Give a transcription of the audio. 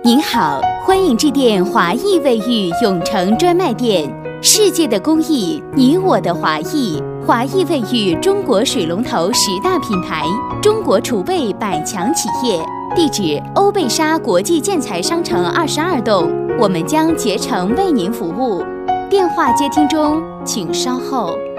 您好，欢迎致电华谊卫浴永城专卖店。世界的公益，你我的华谊。华谊卫浴中国水龙头10大品牌，中国储备100强企业。地址：欧贝莎国际建材商城22栋，我们将竭诚为您服务。电话接听中，请稍后。